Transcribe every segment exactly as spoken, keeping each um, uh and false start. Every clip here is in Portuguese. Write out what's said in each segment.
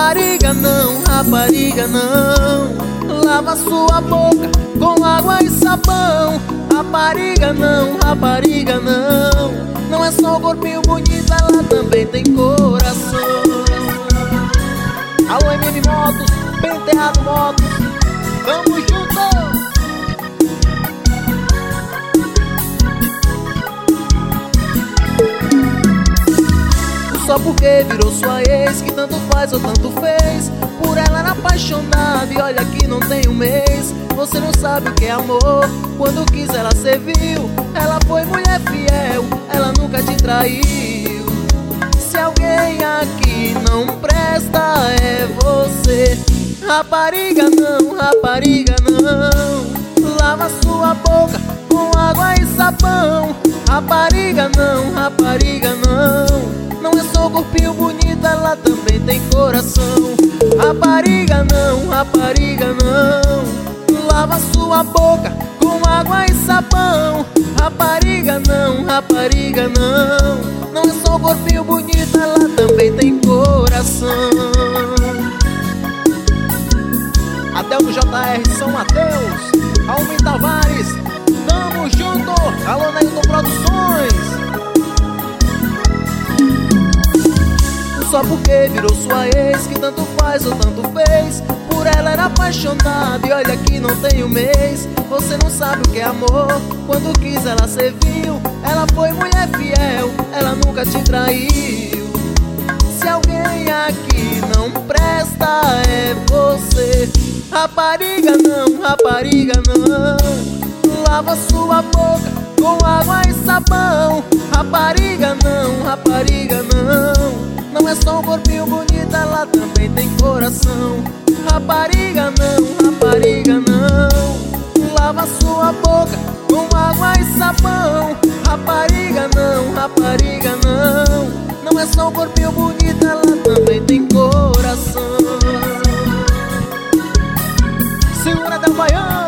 Rapariga não, rapariga não, lava sua boca com água e sabão. Rapariga não, rapariga não, não é só um corpinho bonito, ela também tem coração. Alô M M Motos, Penteado Motos, vamos junto! Só porque virou sua ex, que tanto faz ou tanto fez. Por ela era apaixonado e olha que não tem um mês. Você não sabe o que é amor, quando quis ela serviu. Ela foi mulher fiel, ela nunca te traiu. Se alguém aqui não presta é você. Rapariga não, rapariga não, lava sua boca com água e sabão. Rapariga não, rapariga não, não é só um corpinho bonito, ela também tem coração. Rapariga não, rapariga não, lava sua boca com água e sabão. Rapariga não, rapariga não, não é só um corpinho bonito, ela também tem coração. Adelmo J R São Mateus, Almin Tavares, tamo junto. Alô Neilton Produções. Só porque virou sua ex, que tanto faz ou tanto fez. Por ela era apaixonado e olha que não tem um mês. Você não sabe o que é amor, quando quis ela serviu. Ela foi mulher fiel, ela nunca te traiu. Se alguém aqui não presta é você. Rapariga não, rapariga não, lava sua boca com água e sabão. Rapariga não, rapariga não, não é só um corpinho bonito, ela também tem coração. Rapariga não, rapariga não, lava sua boca com água e sabão. Rapariga não, rapariga não, não é só um corpinho bonito, ela também tem coração. Segura Del Baiano,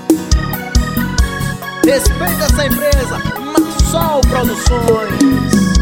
respeita essa empresa, Marsol Produções.